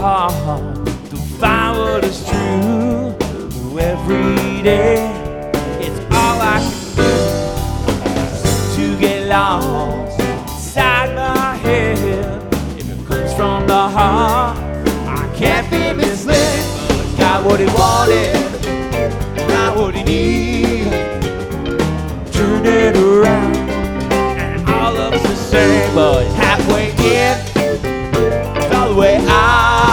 heart to find what is true. Every day, it's all I can do to get lost inside my head. If it comes from the heart, I can't be misled. Got what he wanted, got what he needed. Turn it around, and all looks the same, but